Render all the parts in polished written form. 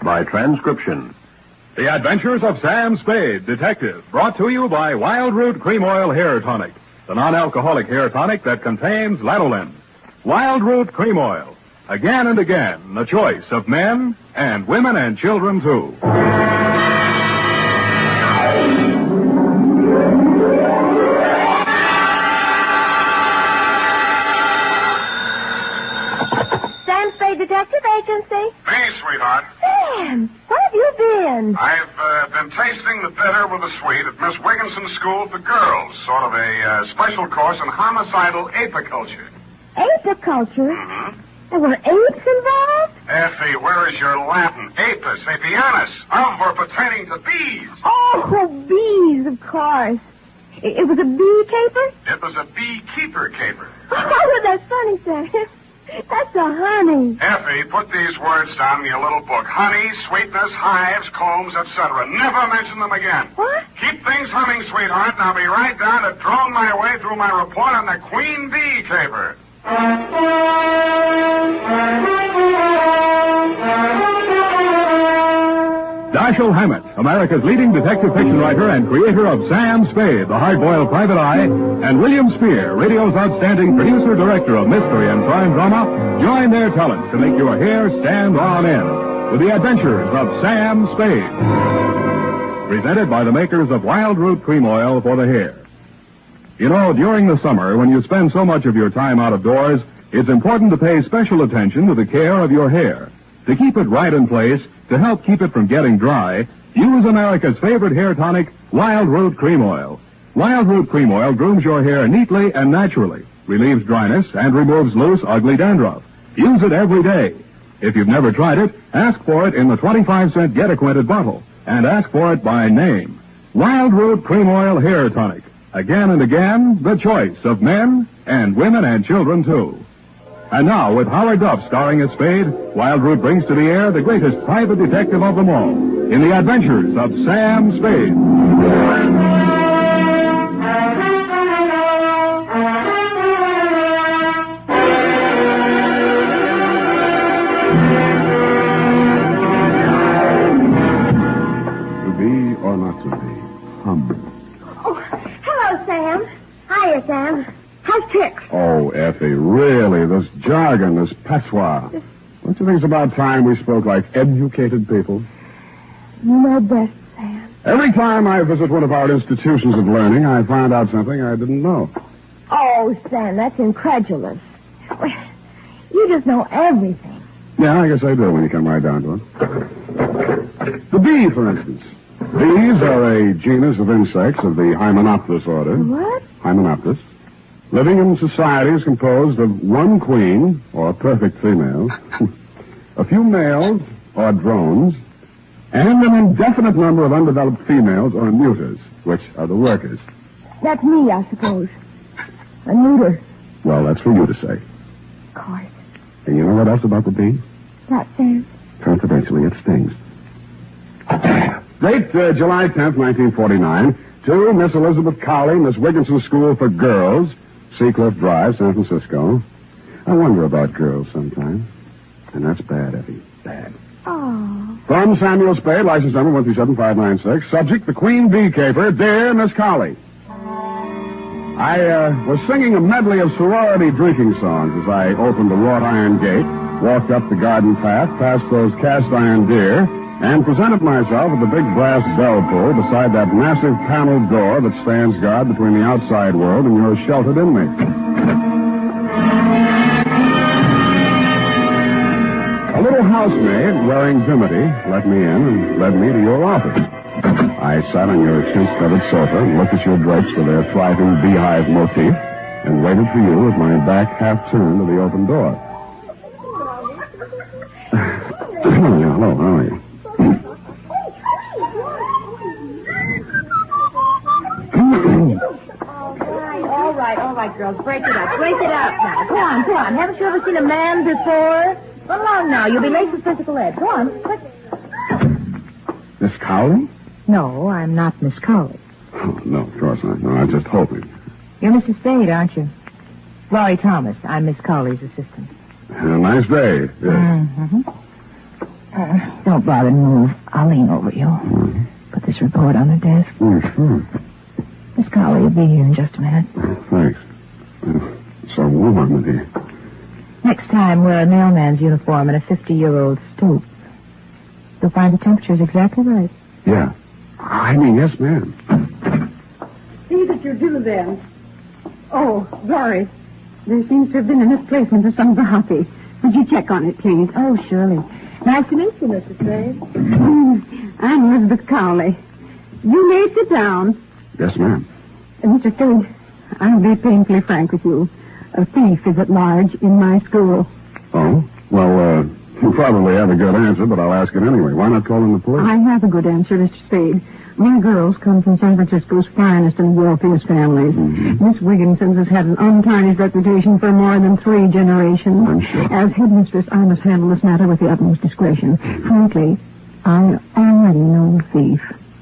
by transcription. The Adventures of Sam Spade, Detective, brought to you by Wild Root Cream Oil Hair Tonic, the non-alcoholic hair tonic that contains lanolin. Wild Root Cream Oil. Again and again, the choice of men and women and children, too. Sam Spade Detective Agency? Me, sweetheart. Sam, where have you been? I've been tasting the bitter with the sweet at Miss Wigginson's School for Girls, sort of a special course in homicidal apiculture. Apiculture? Mm-hmm. There were apes involved? Effie, where is your Latin? Apis, apianus, of or pertaining to bees. Oh, bees, of course. It was a bee caper? It was a beekeeper caper. Oh, that's funny, Sam. That's a honey. Effie, put these words down in your little book. Honey, sweetness, hives, combs, etc. Never mention them again. What? Keep things humming, sweetheart, and I'll be right down to drone my way through my report on the queen bee caper. Dashiell Hammett, America's leading detective fiction writer and creator of Sam Spade, the hard-boiled private eye, and William Spear, radio's outstanding producer-director of mystery and crime drama, join their talents to make your hair stand on end with the adventures of Sam Spade. Presented by the makers of Wild Root Cream Oil for the hair. You know, during the summer, when you spend so much of your time out of doors, it's important to pay special attention to the care of your hair. To keep it right in place, to help keep it from getting dry, use America's favorite hair tonic, Wild Root Cream Oil. Wild Root Cream Oil grooms your hair neatly and naturally, relieves dryness, and removes loose, ugly dandruff. Use it every day. If you've never tried it, ask for it in the 25-cent get-acquainted bottle, and ask for it by name. Wild Root Cream Oil Hair Tonic. Again and again, the choice of men and women and children, too. And now, with Howard Duff starring as Spade, Wild Root brings to the air the greatest private detective of them all, in the adventures of Sam Spade. To be or not to be? Oh, hello, Sam. Hiya, Sam. How's Trix? Oh, Effie, really, this jargon, this patois. Don't you think it's about time we spoke like educated people? You know best, Sam. Every time I visit one of our institutions of learning, I find out something I didn't know. Oh, Sam, that's incredulous. Well, you just know everything. Yeah, I guess I do when you come right down to it. The bee, for instance. Bees are a genus of insects of the Hymenopterus order. What? Hymenopterus. Living in societies composed of one queen, or perfect female, a few males, or drones, and an indefinite number of undeveloped females, or neuters, which are the workers. That's me, I suppose. A neuter. Well, that's for you to say. Of course. And you know what else about the bee? What, Sam? Confidentially, it stings. Date, July 10th, 1949, to Miss Elizabeth Cowley, Miss Wigginson School for Girls, Seacliff Drive, San Francisco. I wonder about girls sometimes. And that's bad, Effie. Bad. Oh. From Samuel Spade, license number 137596. Subject, the Queen Bee Caper. Dear Miss Cowley. I was singing a medley of sorority drinking songs as I opened the wrought iron gate, walked up the garden path, past those cast iron deer, and presented myself at the big brass bell pull beside that massive paneled door that stands guard between the outside world and your sheltered inmates. A little housemaid wearing dimity let me in and led me to your office. I sat on your chintz-covered sofa and looked at your drapes with their thriving beehive motif and waited for you with my back half turned to the open door. Hello, how are you? All right, girls. Break it up. Break it up now. Go on. Haven't you ever seen a man before? Run along now. You'll be late for physical ed. Go on, quick. Miss Cowley? No, I'm not Miss Cowley. Oh, no, of course not. No, I was just hoping. You're Mrs. Spade, aren't you? Laurie Thomas. I'm Miss Cowley's assistant. A nice day. Yes. Mm-hmm. Don't bother to move. I'll lean over you. Mm-hmm. Put this report on the desk. Sure. Miss Cowley will be here in just a minute. Thanks. So warm in here. Next time, wear a mailman's uniform and a 50-year-old stoop. You'll find the temperature's exactly right. Yeah. I mean, yes, ma'am. See that you do, then. Oh, Glory. There seems to have been a misplacement of some coffee. Would you check on it, please? Oh, surely. Nice to meet you, Mrs. Spade. I'm Elizabeth Cowley. You may sit down. Yes, ma'am. Mr. Spade, I'll be painfully frank with you. A thief is at large in my school. Oh? Well, you probably have a good answer, but I'll ask it anyway. Why not call in the police? I have a good answer, Mr. Spade. My girls come from San Francisco's finest and wealthiest families. Mm-hmm. Miss Wigginson's has had an untarnished reputation for more than 3 generations. I'm sure. As headmistress, I must handle this matter with the utmost discretion. Frankly, I already know the thief.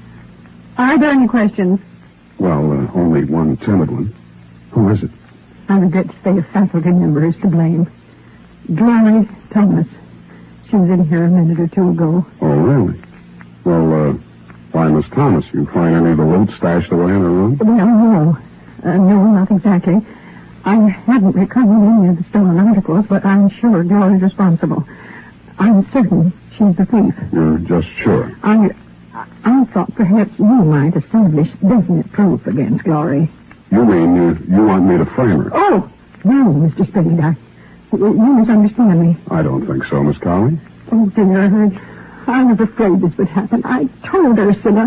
Are there any questions? Well, only one timid one. Who is it? I regret to say a faculty member is to blame. Glory Thomas. She was in here a minute or two ago. Oh, really? Well, why, Miss Thomas, you find any of the loot stashed away in her room? Well, no. No, not exactly. I haven't recovered any of the stolen articles, but I'm sure Glory's responsible. I'm certain she's the thief. You're just sure? I thought perhaps you might establish definite proof against Glory. You mean you want me to frame her? Oh, no, Mr. Spade. You misunderstand me. I don't think so, Miss Cowley. Oh, dear, I was afraid this would happen. I told Ursula.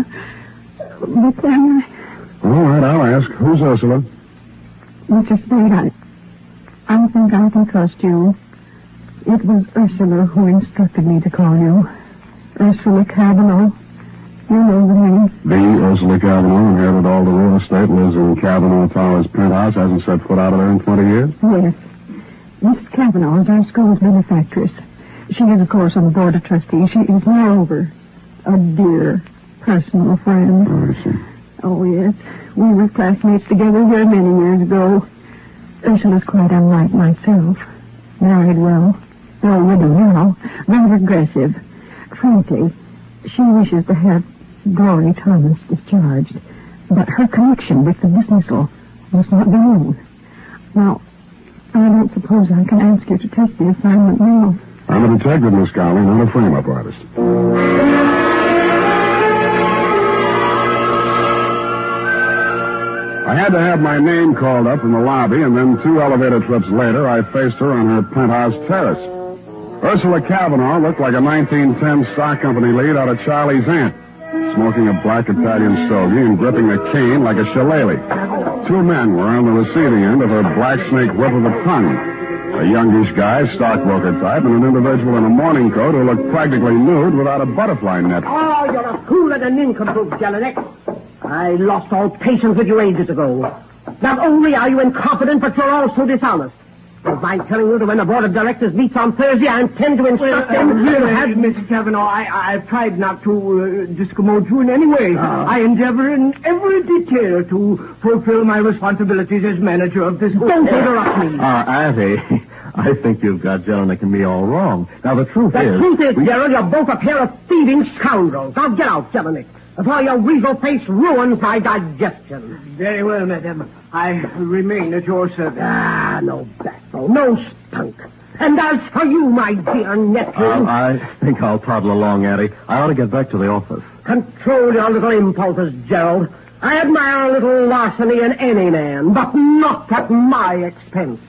But then... All right, I'll ask. Who's Ursula? Mr. Spade, I think I can trust you. It was Ursula who instructed me to call you. Ursula Cavanaugh. You know the name. The Ursula Cavanaugh inherited all the real estate, lives in Cavanaugh Towers penthouse, hasn't set foot out of there in 20 years? Yes. Miss Cavanaugh is our school's benefactress. She is, of course, on the board of trustees. She is, moreover, a dear personal friend. Oh, I see. Oh, yes. We were classmates together here many years ago. Ursula's quite unlike myself. Married well. Though widow now. Rather aggressive. Frankly, she wishes to have Glory Thomas discharged. But her connection with the dismissal must not be known. Now, I don't suppose I can ask you to take the assignment now. I'm a detective, Miss Cowley, not a frame-up artist. I had to have my name called up in the lobby, and then 2 elevator trips later, I faced her on her penthouse terrace. Ursula Cavanaugh looked like a 1910 stock company lead out of Charlie's Aunt, smoking a black Italian stogie and gripping a cane like a shillelagh. 2 men were on the receiving end of her black snake whip of a tongue. A youngish guy, stockbroker type, and an individual in a morning coat who looked practically nude without a butterfly net. Oh, you're a fool and a nincompoop, Jelinek. I lost all patience with you ages ago. Not only are you incompetent, but you're also dishonest. Don't mind telling you that when the board of directors meets on Thursday, I intend to instruct them... Really, Mrs. Cavanaugh, I've tried not to discommode you in any way. I endeavor in every detail to fulfill my responsibilities as manager of this... Don't interrupt me. Auntie, I think you've got Jelinek and me all wrong. Now, the truth The is... truth is, Gerald, you're both a pair of thieving scoundrels. Now get out, Jelinek, before your weasel face ruins my digestion. Very well, madam. I remain at your service. Ah, no backbone, no spunk. And as for you, my dear nephew... I think I'll toddle along, Auntie. I ought to get back to the office. Control your little impulses, Gerald. I admire a little larceny in any man, but not at my expense.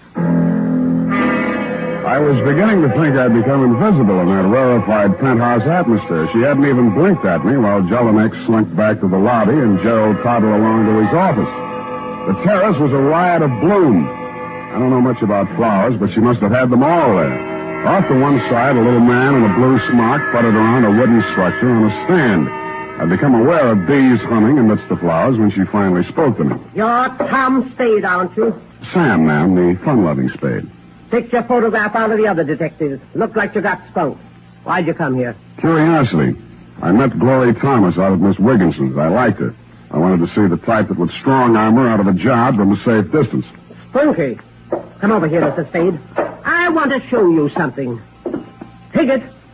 I was beginning to think I'd become invisible in that rarefied penthouse atmosphere. She hadn't even blinked at me while Jelinek slunk back to the lobby and Gerald toddled along to his office. The terrace was a riot of bloom. I don't know much about flowers, but she must have had them all there. Off to one side, a little man in a blue smock puttered around a wooden structure on a stand. I'd become aware of bees humming amidst the flowers when she finally spoke to me. You're Tom Spade, aren't you? Sam, ma'am, the fun-loving Spade. Take your photograph out of the other detectives. Looked like you got skunked. Why'd you come here? Curiosity. I met Glory Thomas out at Miss Wigginson's. I liked her. I wanted to see the type that would strong-arm her out of a job from a safe distance. Spunky. Come over here, Mr. Spade. I want to show you something. Take it.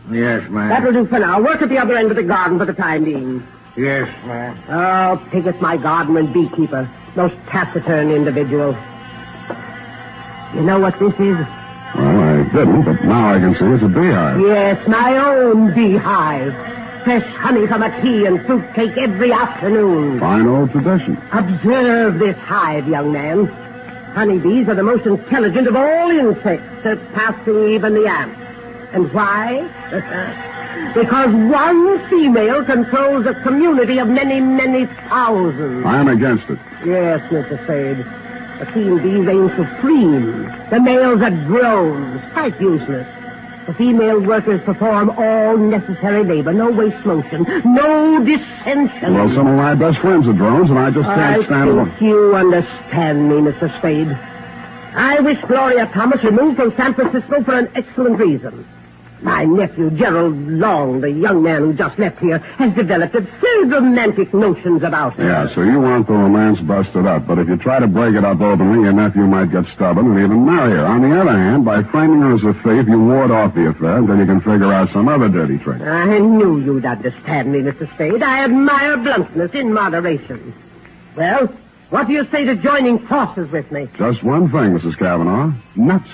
Yes, ma'am. That'll do for now. Work at the other end of the garden for the time being. Yes, ma'am. Oh, Pigott, my gardener and beekeeper. Most taciturn individual. You know what this is? Well, I didn't, but now I can see it's a beehive. Yes, my own beehive. Fresh honey from a tea and fruit cake every afternoon. Fine old tradition. Observe this hive, young man. Honeybees are the most intelligent of all insects, surpassing even the ants. And why? Because one female controls a community of many, many thousands. I am against it. Yes, Mr. Spade. The queen bees reign supreme. The males are drones, quite useless. The female workers perform all necessary labor, no waste motion, no dissension. Well, some of my best friends are drones, and I just can't stand them. I think you understand me, Mr. Spade. I wish Gloria Thomas removed from San Francisco for an excellent reason. My nephew, Gerald Long, the young man who just left here, has developed absurd romantic notions about her. Yeah, so you want the romance busted up, but if you try to break it up openly, your nephew might get stubborn and even marry her. On the other hand, by framing her as a thief, you ward off the affair until you can figure out some other dirty trick. I knew you'd understand me, Mr. Spade. I admire bluntness in moderation. Well, what do you say to joining forces with me? Just one thing, Mrs. Cavanaugh. Nuts.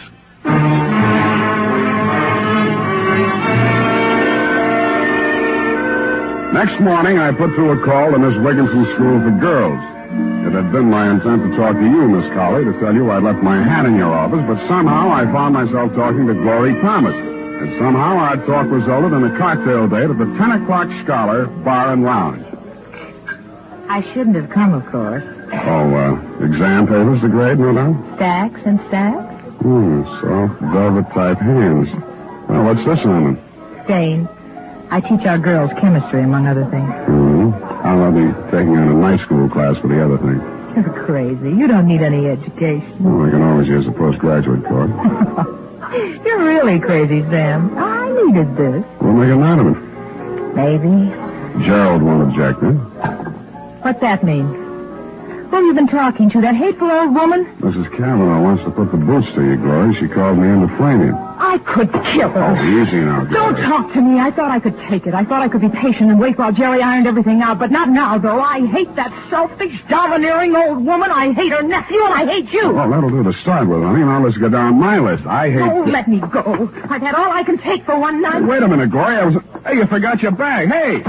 Next morning, I put through a call to Miss Wigginson's School for Girls. It had been my intent to talk to you, Miss Colley, to tell you I'd left my hat in your office, but somehow I found myself talking to Glory Thomas. And somehow our talk resulted in a cocktail date at the 10 o'clock Scholar Bar and Lounge. I shouldn't have come, of course. Oh, exam papers to grade, no doubt? Stacks and stacks? Soft velvet-type hands. Well, what's this on them? Stain. I teach our girls chemistry, among other things. I'll be taking on a night school class for the other thing. You're crazy. You don't need any education. Well, I can always use a postgraduate course. You're really crazy, Sam. I needed this. We'll make a night of it. Maybe. Gerald won't object, huh? What's that mean? Who have you been talking to? That hateful old woman? Mrs. Cavanaugh wants to put the boots to you, Glory. She called me in to frame you. I could kill her. Oh, easy now, Glory. Don't talk to me. I thought I could take it. I thought I could be patient and wait while Jerry ironed everything out. But not now, though. I hate that selfish, domineering old woman. I hate her nephew, and I hate you. Well, that'll do to start with, honey. Now let's go down my list. I hate... Oh, let me go. I've had all I can take for one night. Wait a minute, Glory. Hey, you forgot your bag. Hey!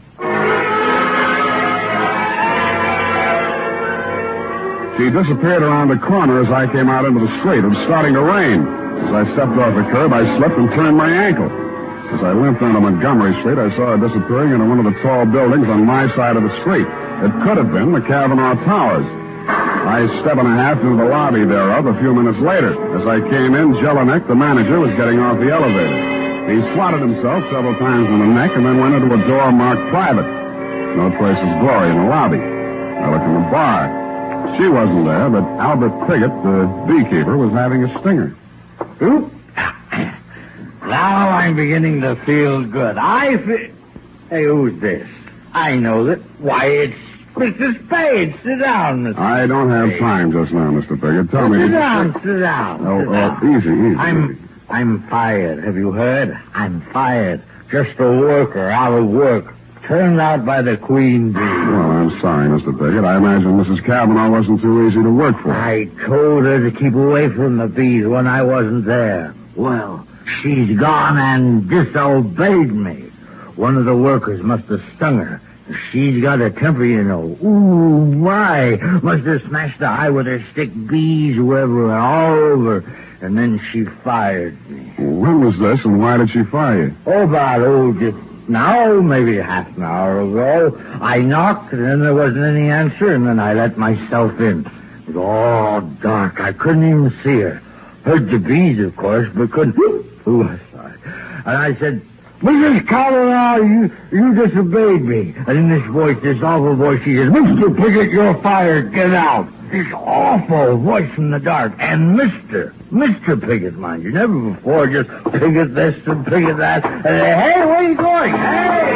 She disappeared around the corner as I came out into the street. It was starting to rain. As I stepped off the curb, I slipped and turned my ankle. As I limped onto Montgomery Street, I saw her disappearing into one of the tall buildings on my side of the street. It could have been the Cavanaugh Towers. I step and a half into the lobby thereof a few minutes later. As I came in, Jelinek, the manager, was getting off the elevator. He swatted himself several times in the neck and then went into a door marked private. No trace of Glory in the lobby. I looked in the bar. She wasn't there, but Albert Pigott, the beekeeper, was having a stinger. Oop. Now I'm beginning to feel good. Hey, who's this? I know that. Why, it's Mr. Spade. Sit down, Mr. I don't have time just now, Mr. Pigott. Tell me... Sit down. Sit down. Easy. I'm fired. Have you heard? I'm fired. Just a worker out of work. Turned out by the queen bee. Well, I'm sorry, Mr. Pigott. I imagine Mrs. Cavanaugh wasn't too easy to work for. I told her to keep away from the bees when I wasn't there. Well, she's gone and disobeyed me. One of the workers must have stung her. She's got a temper, you know. Ooh, my. Must have smashed the eye with her stick. Bees were all over. And then she fired me. When was this, and why did she fire you? Now, maybe half an hour ago, I knocked, and then there wasn't any answer, and then I let myself in. It was all dark. I couldn't even see her. Heard the bees, of course, but couldn't... Ooh, sorry. And I said, Mrs. Cavanaugh, you disobeyed me. And in this voice, this awful voice, she says, Mr. Pigott, you're fired. Get out. This awful voice from the dark. And Mr. Pigott, mind you. Never before just Pigott this and Pigott that. And hey, where are you going? Hey!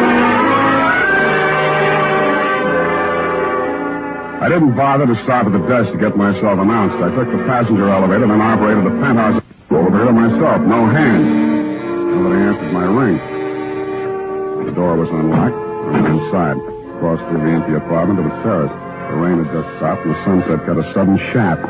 I didn't bother to stop at the desk to get myself announced. I took the passenger elevator, then operated the penthouse over here myself. No hands. Nobody answered my ring. The door was unlocked. I went inside. Crossed through the empty apartment to the terrace. The rain had just stopped, and the sunset cut a sudden shaft.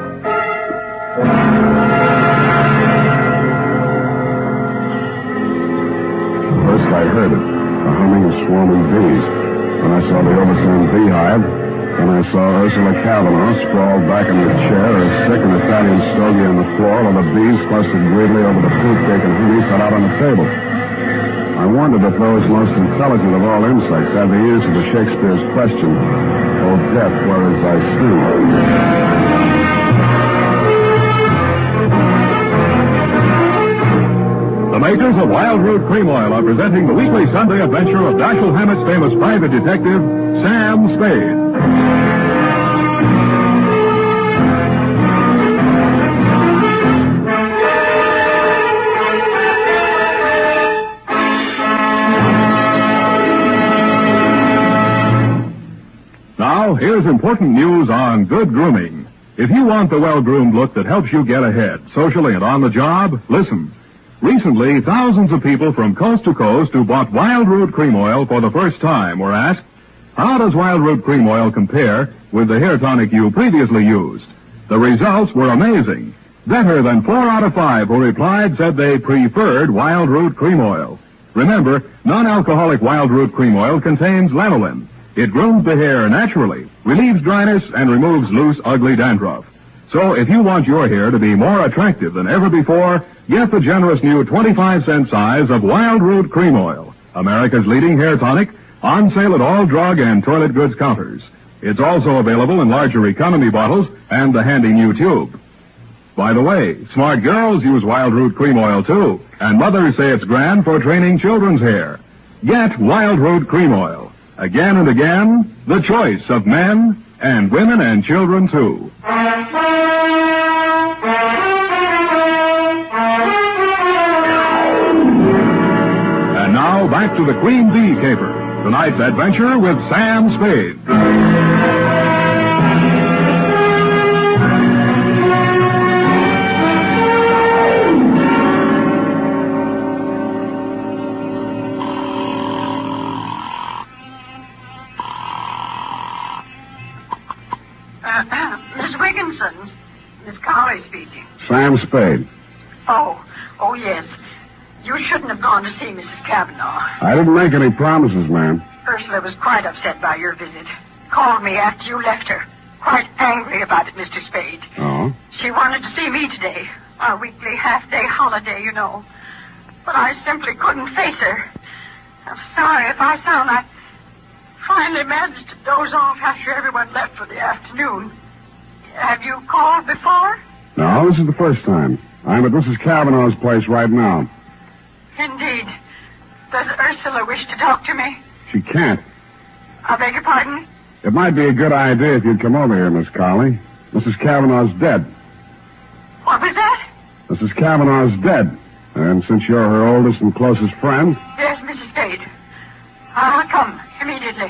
First I heard it, the humming of swarming bees. Then I saw the overturned beehive. Then I saw Ursula Cavanaugh sprawled back in her chair, a sick and Italian stogie on the floor, while the bees clustered greedily over the fruit cake and honey set out on the table. I wondered if those most intelligent of all insects had the answer to Shakespeare's question, "O death, where is thy sting?" The makers of Wild Root Cream Oil are presenting the weekly Sunday adventure of Dashiell Hammett's famous private detective, Sam Spade. Now, here's important news on good grooming. If you want the well-groomed look that helps you get ahead, socially and on the job, listen. Recently, thousands of people from coast to coast who bought Wild Root Cream Oil for the first time were asked, how does Wild Root Cream Oil compare with the hair tonic you previously used? The results were amazing. Better than 4 out of 5 who replied said they preferred Wild Root Cream Oil. Remember, non-alcoholic Wild Root Cream Oil contains lanolin. It grooms the hair naturally, relieves dryness, and removes loose, ugly dandruff. So if you want your hair to be more attractive than ever before, get the generous new 25-cent size of Wild Root Cream Oil, America's leading hair tonic, on sale at all drug and toilet goods counters. It's also available in larger economy bottles and the handy new tube. By the way, smart girls use Wild Root Cream Oil too, and mothers say it's grand for training children's hair. Get Wild Root Cream Oil. Again and again, the choice of men and women and children too. And now back to the Queen Bee Caper. Tonight's adventure with Sam Spade. Miss Wigginson. Miss Colley speaking. Sam Spade. Oh, yes. You shouldn't have gone to see Mrs. Cavanaugh. I didn't make any promises, ma'am. Ursula was quite upset by your visit. Called me after you left her. Quite angry about it, Mr. Spade. Oh? She wanted to see me today. Our weekly half-day holiday, you know. But I simply couldn't face her. I'm sorry if I sound like... Finally managed to doze off after everyone left for the afternoon. Have you called before? No, this is the first time. I'm at Mrs. Cavanaugh's place right now. Indeed. Does Ursula wish to talk to me? She can't. I beg your pardon? It might be a good idea if you'd come over here, Miss Colley. Mrs. Cavanaugh's dead. What was that? Mrs. Cavanaugh's dead. And since you're her oldest and closest friend... Yes, Mrs. Spade. I'll come immediately.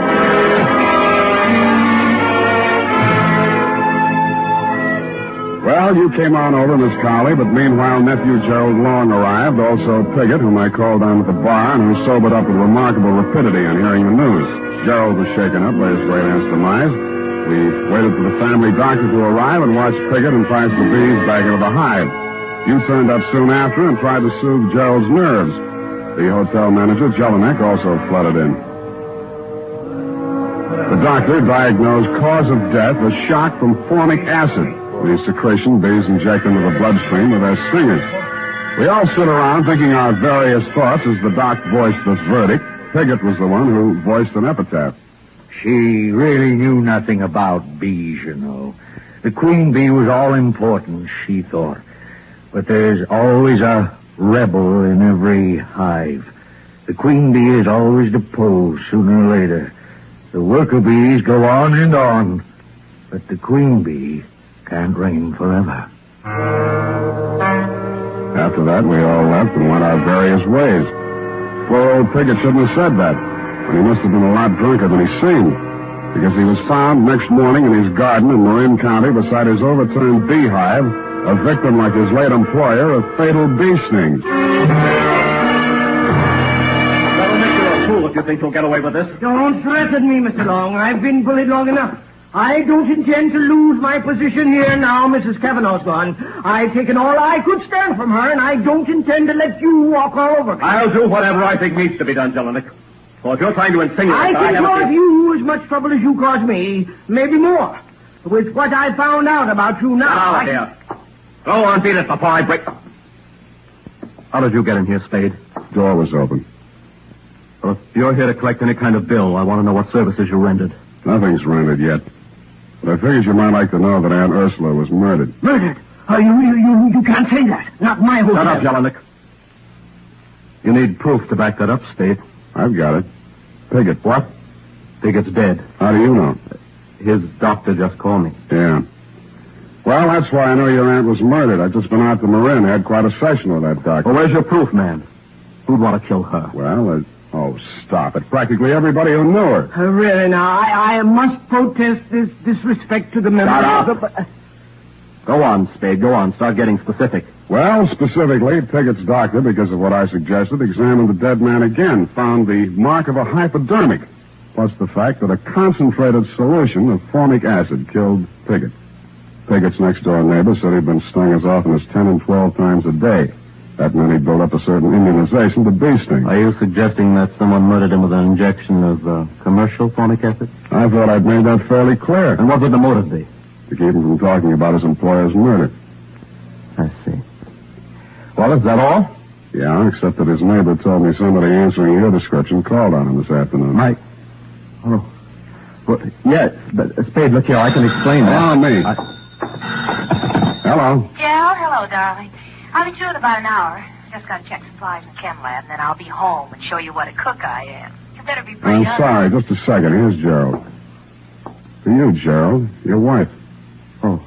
Well, you came on over, Miss Colley, but meanwhile nephew Gerald Long arrived, also Piggott, whom I called down at the bar, and who sobered up with remarkable rapidity on hearing the news. Gerald was shaken up by his great aunt's demise. We waited for the family doctor to arrive and watched Piggott entice the bees back into the hive. You turned up soon after and tried to soothe Gerald's nerves. The hotel manager, Jelinek, also flooded in. The doctor diagnosed cause of death as shock from formic acid, the secretion bees inject into the bloodstream with their stingers. We all stood around thinking our various thoughts as the doc voiced this verdict. Piggott was the one who voiced an epitaph. She really knew nothing about bees, you know. The queen bee was all important, she thought. But there's always a rebel in every hive. The queen bee is always deposed sooner or later. The worker bees go on and on, but the queen bee can't reign forever. After that, we all left and went our various ways. Poor old Piggott shouldn't have said that, but he must have been a lot drunker than he seemed, because he was found next morning in his garden in Marin County beside his overturned beehive, a victim like his late employer of fatal bee stings. you think you'll get away with this? Don't threaten me, Mr. Long. I've been bullied long enough. I don't intend to lose my position here now Mrs. Kavanaugh's gone. I've taken all I could stand from her, and I don't intend to let you walk all over me. I'll do whatever I think needs to be done, Jelinek. So if you're trying to insinuate I that can cause you as much trouble as you caused me, maybe more. With what I found out about you now. Dear. Go on, beat it before I break. How did you get in here, Spade? Door was open. Well, if you're here to collect any kind of bill, I want to know what services you rendered. Nothing's rendered yet. But I figured you might like to know that Aunt Ursula was murdered. Murdered? You can't say that. Not my hotel. Shut up, Jelinek. You need proof to back that up, Spade. I've got it. Piggott. What? Piggott's dead. How do you know? His doctor just called me. Yeah. Well, that's why I know your aunt was murdered. I've just been out to Marin. Had quite a session with that doctor. Well, where's your proof, man? Who'd want to kill her? Well, oh, stop it. Practically everybody who knew her. Really, now, I must protest this disrespect to the memory Shut of up. Go on, Spade. Go on. Start getting specific. Well, specifically, Piggott's doctor, because of what I suggested, examined the dead man again, found the mark of a hypodermic, plus the fact that a concentrated solution of formic acid killed Piggott. Piggott's next-door neighbor said he'd been stung as often as 10 and 12 times a day. That meant he'd built up a certain immunization to bee stings. Are you suggesting that someone murdered him with an injection of commercial formic acid? I thought I'd made that fairly clear. And what would the motive be? To keep him from talking about his employer's murder. I see. Well, is that all? Yeah, except that his neighbor told me somebody answering your description called on him this afternoon. Mike. Oh. Well, yes, but Spade, look here, I can explain that. Oh, me. Hello. Yeah, hello, darling. I'll be through in about an hour. Just got to check supplies in the chem lab, and then I'll be home and show you what a cook I am. You better be pretty I'm sorry, just a second. Here's Gerald. For you, Gerald, your wife. Oh.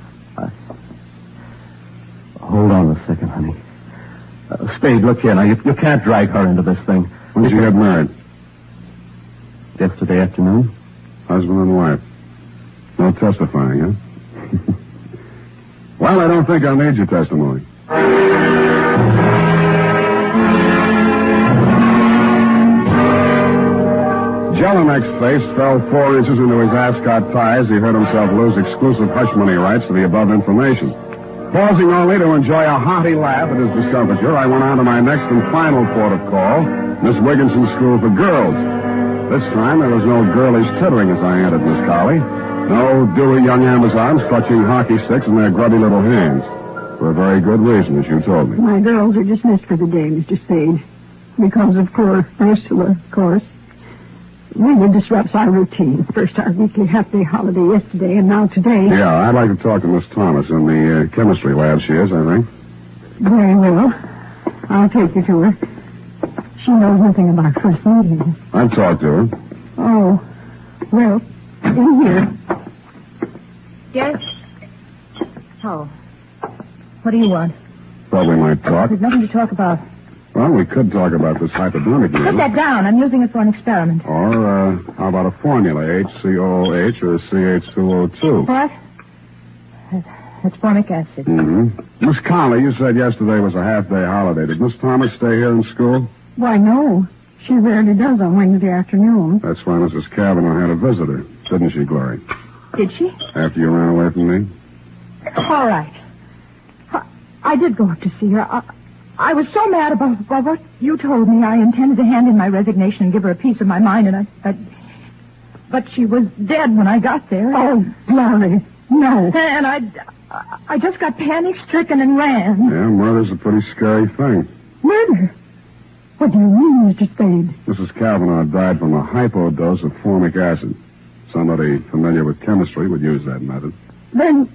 Hold on a second, honey. Spade, look here. Now, you can't drag her into this thing. When did you get married? Yesterday afternoon. Husband and wife. No testifying, huh? Well, I don't think I'll need your testimony. Jelinek's face fell 4 inches into his ascot tie as he heard himself lose exclusive hush money rights to the above information. Pausing only to enjoy a hearty laugh at his discomfiture, I went on to my next and final port of call, Miss Wigginson's School for Girls. This time there was no girlish tittering as I entered Miss Colley. No dewy young Amazons clutching hockey sticks in their grubby little hands. For a very good reason, as you told me. My girls are dismissed for the day, Mr. Spade. Because of poor Ursula, of course. Really disrupts our routine. First our weekly half-day holiday yesterday, and now today. Yeah, I'd like to talk to Miss Thomas in the chemistry lab she is, I think. Very well. I'll take you to her. She knows nothing about first meeting. I've talked to her. Oh, well, in here. Yes? Oh. What do you want? Thought we might talk. There's nothing to talk about. Well, we could talk about this hypodermic Put needle. that down. I'm using it for an experiment. Or, how about a formula, HCOOH or CH2O2? What? It's formic acid. Mm-hmm. Miss Colley, you said yesterday was a half-day holiday. Did Miss Thomas stay here in school? Why, no. She rarely does on Wednesday afternoon. That's why Mrs. Cavanaugh had a visitor, didn't she, Glory? Did she? After you ran away from me? All right. I did go up to see her. I was so mad about what you told me. I intended to hand in my resignation and give her a piece of my mind, and but she was dead when I got there. Oh, Glory, no. And I just got panic-stricken and ran. Yeah, murder's a pretty scary thing. Murder? What do you mean, Mr. Spade? Mrs. Cavanaugh died from a hypodose of formic acid. Somebody familiar with chemistry would use that method. Then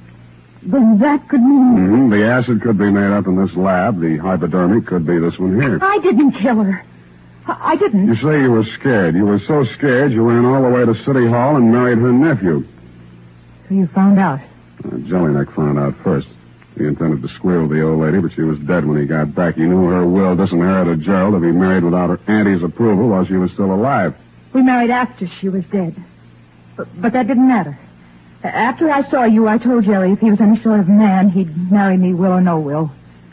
that could mean... Mm-hmm. The acid could be made up in this lab. The hypodermic could be this one here. I didn't kill her. I didn't. You say you were scared. You were so scared you ran all the way to City Hall and married her nephew. So you found out? Jelinek found out first. He intended to squeal the old lady, but she was dead when he got back. He knew her will disinherited Gerald to be married without her auntie's approval while she was still alive. We married after she was dead. But that didn't matter. After I saw you, I told Jerry if he was any sort of man, he'd marry me, will or no will.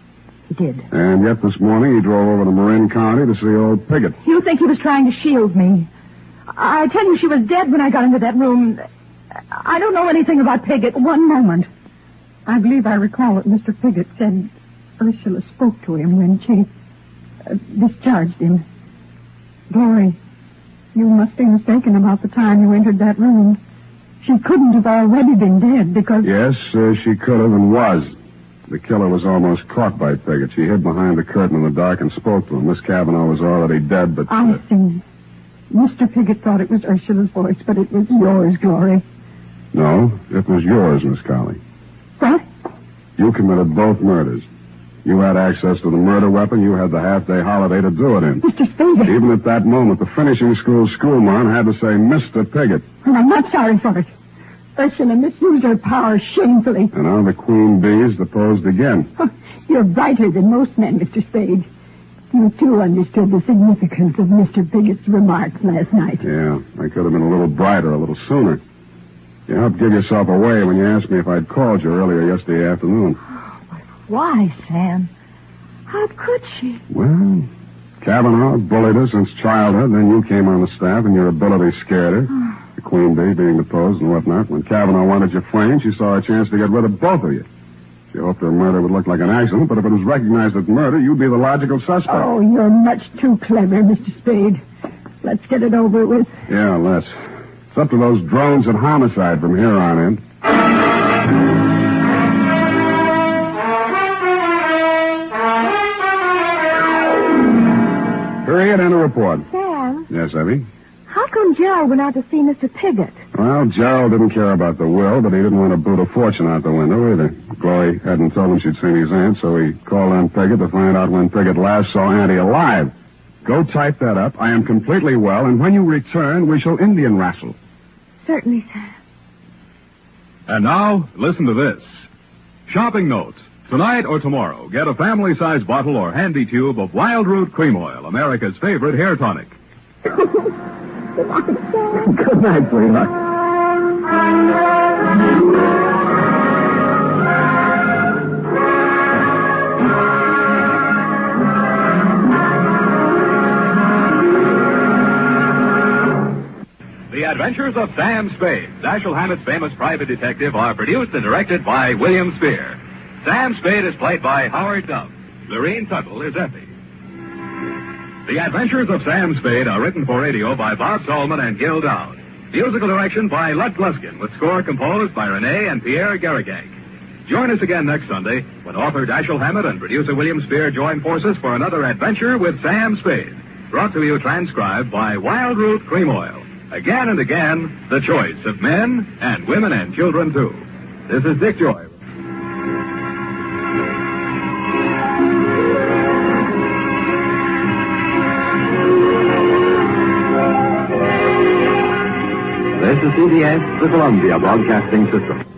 He did. And yet this morning he drove over to Marin County to see old Piggott. You think he was trying to shield me? I tell you, she was dead when I got into that room. I don't know anything about Piggott. One moment. I believe I recall that Mr. Piggott said Ursula spoke to him when she discharged him. Glory, you must be mistaken about the time you entered that room. She couldn't have already been dead because... Yes, she could have and was. The killer was almost caught by Piggott. She hid behind the curtain in the dark and spoke to him. Miss Cavanaugh was already dead, but... I see. Mr. Piggott thought it was Ursula's voice, but it was yours, Glory. No, it was yours, Miss Colley. What? You committed both murders. You had access to the murder weapon. You had the half-day holiday to do it in. Mr. Spade. Even at that moment, the finishing school schoolmarm had to say Mr. Piggott. And I'm not sorry for it. Ursula misused her power shamefully. And now the queen bees deposed again. You're brighter than most men, Mr. Spade. You, too, understood the significance of Mr. Piggott's remarks last night. Yeah, I could have been a little brighter, a little sooner. You helped give yourself away when you asked me if I'd called you earlier yesterday afternoon. Why, Sam? How could she? Well, Cavanaugh bullied her since childhood. Then you came on the staff and your ability scared her. The queen bee being deposed and whatnot. When Cavanaugh wanted you framed, she saw a chance to get rid of both of you. She hoped her murder would look like an accident, but if it was recognized as murder, you'd be the logical suspect. Oh, you're much too clever, Mr. Spade. Let's get it over with. Yeah, let's. It's up to those drones at homicide from here on in. Period and a report. Sam? Yes, Evie? How come Gerald went out to see Mr. Piggott? Well, Gerald didn't care about the will, but he didn't want to boot a fortune out the window either. Glory hadn't told him she'd seen his aunt, so he called on Piggott to find out when Piggott last saw Auntie alive. Go type that up. I am completely well, and when you return, we shall Indian wrestle. Certainly, sir. And now, listen to this. Shopping note. Tonight or tomorrow, get a family-sized bottle or handy tube of Wild Root Cream Oil, America's favorite hair tonic. Good night, sweetheart. The Adventures of Sam Spade, Dashiell Hammett's famous private detective, are produced and directed by William Spear. Sam Spade is played by Howard Duff. Lorene Tuttle is Effie. The Adventures of Sam Spade are written for radio by Bob Tallman and Gil Dowd. Musical direction by Lud Gluskin, with score composed by Renee and Pierre Garrigang. Join us again next Sunday when author Dashiell Hammett and producer William Spear join forces for another adventure with Sam Spade. Brought to you transcribed by Wild Root Cream Oil. Again and again, the choice of men and women and children, too. This is Dick Joy. This is CBS, the Columbia Broadcasting System.